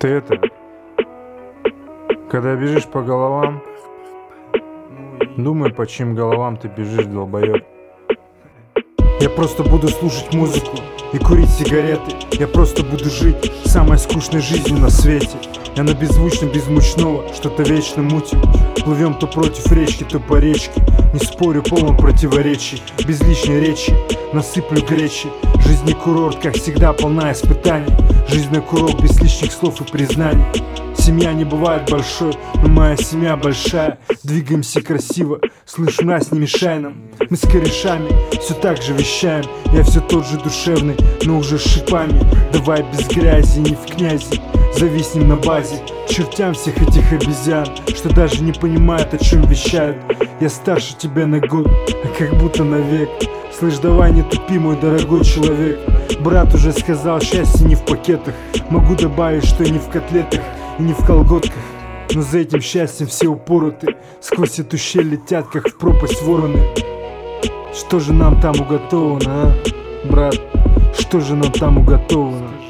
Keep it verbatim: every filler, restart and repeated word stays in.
Ты это, когда бежишь по головам, думай, по чьим головам ты бежишь, долбоёб. Я просто буду слушать музыку и курить сигареты. Я просто буду жить самой скучной жизнью на свете. Я на беззвучном, без мучного что-то вечно мутим. Плывем то против речки, то по речке. Не спорю, полон противоречий. Без лишней речи насыплю гречи. Жизнь не курорт, как всегда, полна испытаний. Жизнь на курорт без лишних слов и признаний. Семья не бывает большой, но моя семья большая. Двигаемся красиво, слышь, мразь, не мешай нам. Мы с корешами все так же вещаем. Я все тот же душевный, но уже с шипами. Давай без грязи, не в князи. Зависнем на базе, чертям всех этих обезьян, что даже не понимают, о чем вещают. Я старше тебя на год, а как будто навек. Слышь, давай не тупи, мой дорогой человек. Брат уже сказал, счастье не в пакетах. Могу добавить, что и не в котлетах, и не в колготках. Но за этим счастьем все упороты. Сквозь эту щель летят, как в пропасть вороны. Что же нам там уготовано, а, брат? Что же нам там уготовано?